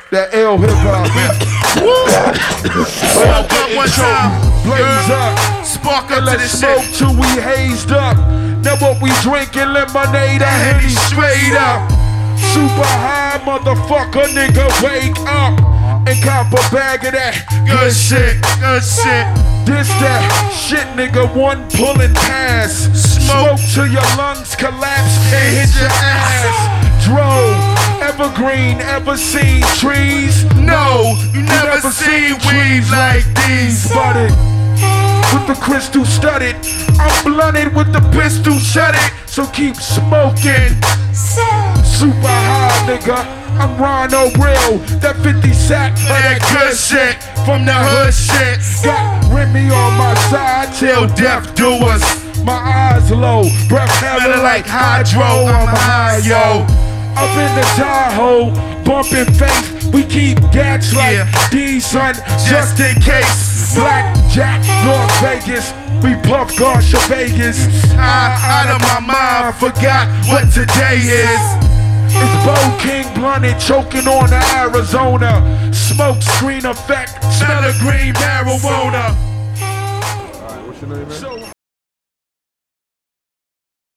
That L hip hop. Smoke up one time. Blaze up. Spark up And to let's this smoke shit. till we hazed up. Now what we drinking, lemonade, I Henny straight up. Super high, motherfucker, nigga, wake up and cop a bag of that Good shit, good shit. This that shit, nigga, one pull and pass. Smoke till your lungs collapse and hit your ass. Drove, evergreen, ever seen trees? No, you never seen weeds like these. Budded with the crystal studded. I'm blunted with the pistol shut it. So keep smoking. Super high, nigga. I'm Ronald Real. That 50 sack for That good shit from the hood shit. Got Remy on my side till death do us. My eyes low, breath hella like hydro. I'm high, yo. Up in the Tahoe, bumping face. We keep gats like D, son, just in case. Blackjack, Las Vegas. We puff Garsha Vegas. Out of my mind, forgot what today is. It's Bo King blunted, choking on the Arizona. Smoke screen effect, smell of green marijuana. Alright, what's your name, man?